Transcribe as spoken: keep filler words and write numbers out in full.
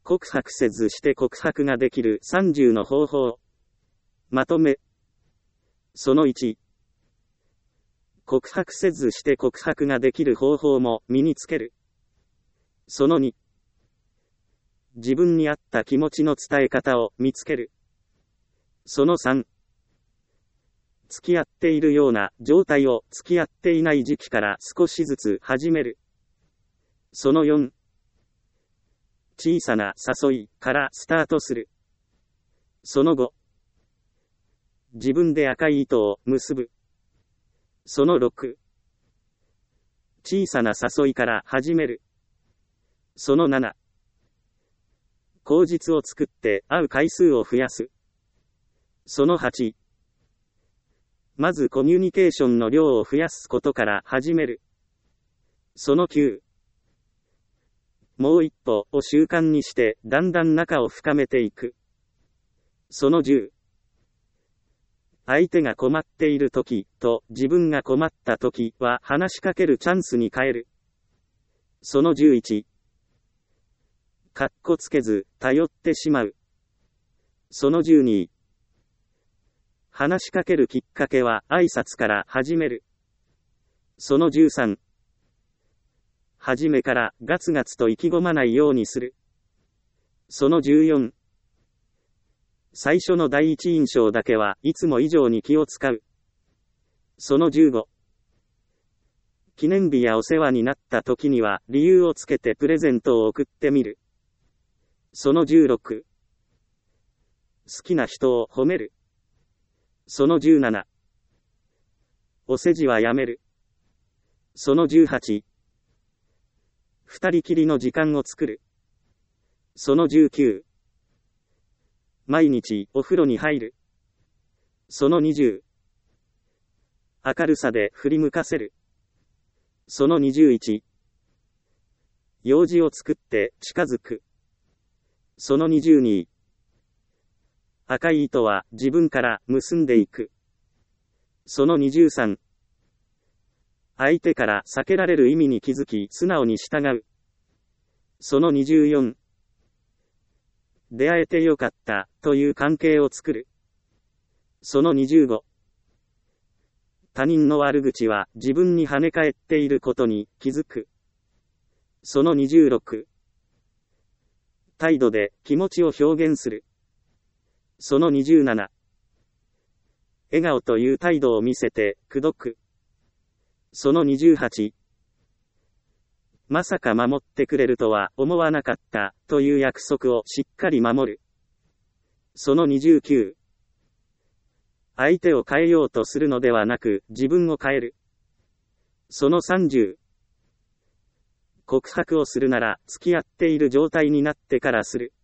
告白せずして告白ができるさんじゅうの方法。まとめ。そのいち。告白せずして告白ができる方法も身につける。そのに。自分に合った気持ちの伝え方を見つける。そのさん。付き合っているような状態を付き合っていない時期から少しずつ始める。そのよん。小さな誘いからスタートする。そのご。自分で赤い糸を結ぶ。そのろく。小さな誘いから始める。そのなな。口実を作って会う回数を増やす。そのはち。まずコミュニケーションの量を増やすことから始める。そのきゅう。もう一歩を習慣にしてだんだん仲を深めていく。そのじゅう。相手が困っている時と自分が困った時は話しかけるチャンスに変える。そのじゅういち。かっこつけず頼ってしまう。そのじゅうに。話しかけるきっかけは挨拶から始める。そのじゅうさん。初めからガツガツと意気込まないようにする。そのじゅうよん。最初の第一印象だけはいつも以上に気を使う。そのじゅうご。記念日やお世話になった時には理由をつけてプレゼントを送ってみる。そのじゅうろく。好きな人を褒める。そのじゅうなな。お世辞はやめる。そのじゅうはち。二人きりの時間を作る。そのじゅうきゅう。毎日お風呂に入る。そのにじゅう。明るさで振り向かせる。そのにじゅういち。用事を作って近づく。そのにじゅうに。赤い糸は自分から結んでいく。そのにじゅうさん。相手から避けられる意味に気づき素直に従う。そのにじゅうよん。出会えてよかったという関係を作る。そのにじゅうご。他人の悪口は自分に跳ね返っていることに気づく。そのにじゅうろく。態度で気持ちを表現する。そのにじゅうなな。笑顔という態度を見せて口説く。そのにじゅうはち。まさか守ってくれるとは思わなかったという約束をしっかり守る。そのにじゅうきゅう。相手を変えようとするのではなく自分を変える。そのさんじゅう。告白をするなら付き合っている状態になってからする。